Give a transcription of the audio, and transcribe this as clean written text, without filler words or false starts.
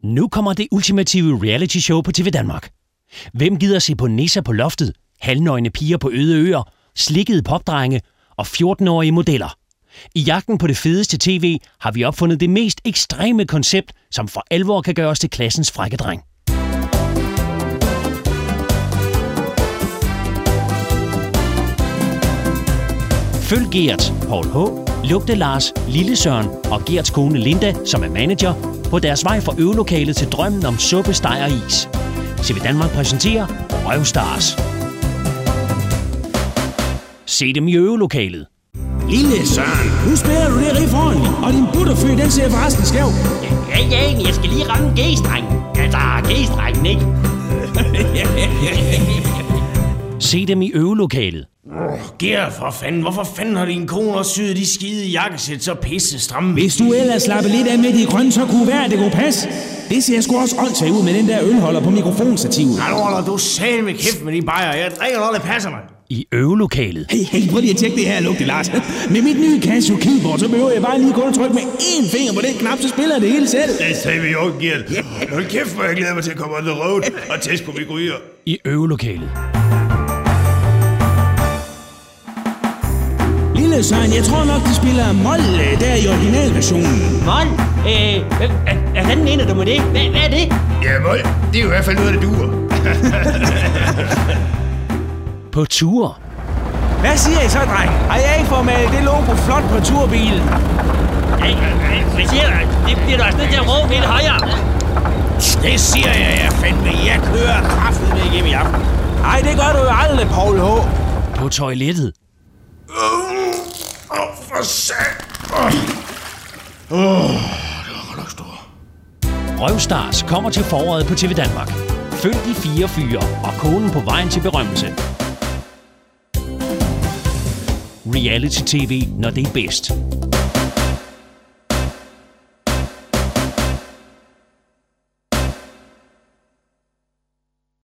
Nu kommer det ultimative reality show på TV Danmark. Hvem gider se på nisser på loftet, halvnøgne piger på øde øer, slikkede popdrenge og 14-årige modeller? I jagten på det fedeste tv har vi opfundet det mest ekstreme koncept, som for alvor kan gøre os til klassens frække dreng. Følg Gert, Paul H., Lugte Lars, Lille Søren og Gerts kone Linda, som er manager, på deres vej fra øvelokalet til drømmen om suppe, steg og is. TV Danmark præsenterer Røvstars. Se dem i øvelokalet. Lille Søren, nu spiller du det rigtig foran, og din butterfø, den ser forresten skæv. Ja, jeg skal lige ramme G-strengen. Altså, G-strengen, ikke? Se dem i øvelokalet. Gert, for fanden. Hvorfor fanden har din kone også syet de skide jakkesæt så pisse stramme? Hvis du ellers slapper lidt af med de grønne, så kunne være, det kunne passe. Det ser sgu også åndssvagt ud med den der ølholder på mikrofonstativet. Nej, nu holder du selv med kæft med de bajer. Jeg drikker noget, det passer mig. I øvelokalet. Hey, prøv lige at tjekke det her, Lugte Lars. Med mit nye Casio keyboard, så behøver jeg bare lige kun at trykke med én finger på den knap, så spiller det hele selv. Det sagde vi jo, Gert. Hold kæft, hvor jeg glæder mig til at komme on the road og teste på mit ryger. I øvelokalet. Lille Søren, jeg tror nok, de spiller mol der i originalversionen. Mol? Hvad fanden mener du med det? Hvad er det? Ja, mol. Det er jo i hvert fald noget, der duer. På tur. Hvad siger I så, dreng? Har jeg ikke fået med det logo flot på turbilen? Hvad siger du? Det bliver du også nødt til at råbe lidt højere. Det siger jeg fandme. Jeg kører kraftigt med igennem i aften. Nej, det gør du jo aldrig, Paul H. På toilettet. For sat. Det var nok stor. Røvstars kommer til foråret på TV Danmark. Følg de 4 fyre og konen på vejen til berømmelse. Reality TV, når det er bedst.